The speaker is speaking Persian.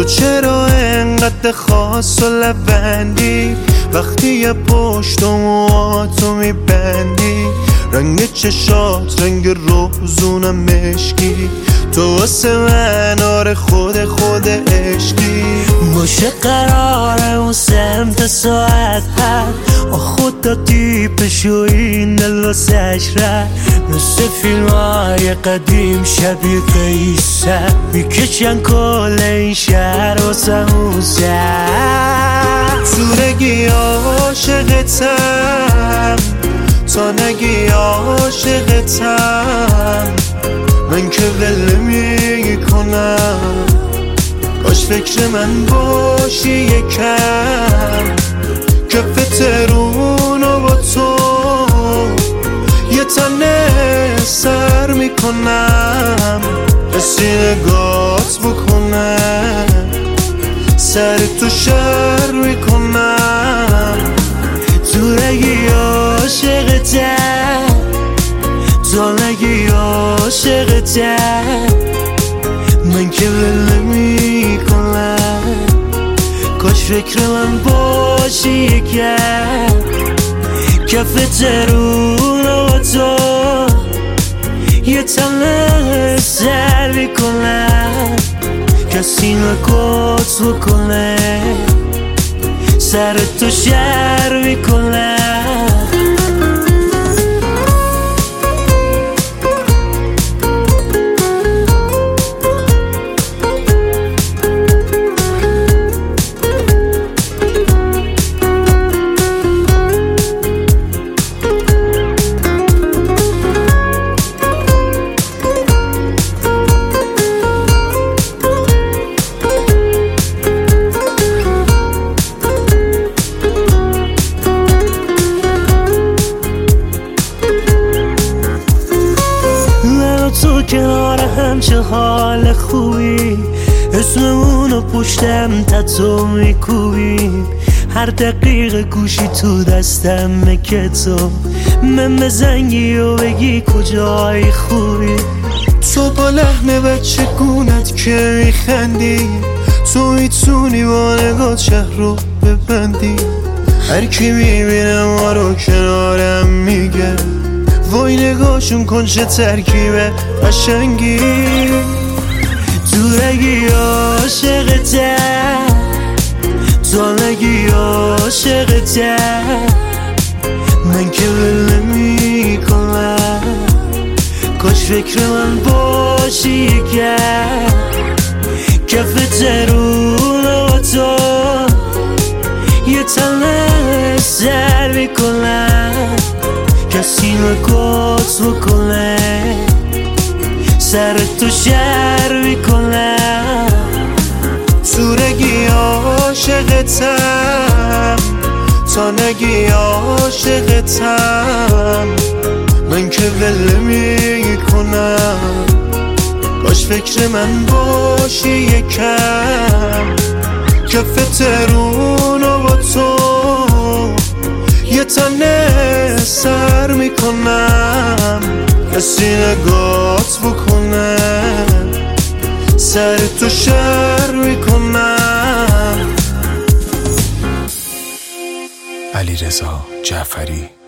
تو چرا انقدر خاص و لبندی؟ وقتی یه پشت و موهاتو میبندی، رنگ چشات رنگ روزونم مشکی، تو واسه من آره خود عشقی. باشه قراره اون سمت ساعت هست و خود دادی پشو این دل واسش رد، مثل فیلم های قدیم شبیه قیصر میکشن کل این شهر واسه اون سر. تو نگی عاشقتم، تا نگی عاشقتم، من که ول میکنم. کاش فکر من باشی یکم، کف ترونو با تو یه تنه سر میکنم، حسی نگات بکنم، سر تو شر میکنم. تو نگی عاشقتم، تو نگی عاشقتم، من که ول میکنم. کاش فکر من باشی یکم، کف ترون و تو یه تنه سر میکنم، کسی نکات بکنه، سر تو شر میکنم. تو کنار هم چه حال خوبی، اسممونو پشتم تتو میکوبیم، هر دقیقه گوشی تو دستم که تو من بزنگی و بگی کجای خوبی. تو با لحن بچه گونت که میخندی، تو میتونی با نگات شهر رو ببندی، هر کی میبینه ما رو کنارم میگه وای نگاهشون کن چه ترکیب قشنگی. تو نگی عاشقتم، تو نگی عاشقتم، من که ول میکنم. کاش فکر من باشی یکم، کف ترون و تو یه تنه سر میکنم، کسی نکات بکنه، سر تو شر میکنم. تو نگی عاشقتم، تا نگی عاشقتم، من که ول میکنم. کاش فکر من باشی یکم، کف ترونو با تو یه تنه سر میکنم، کسی نگات بکنه، سر تو شر میکنم. علیرضا جعفری.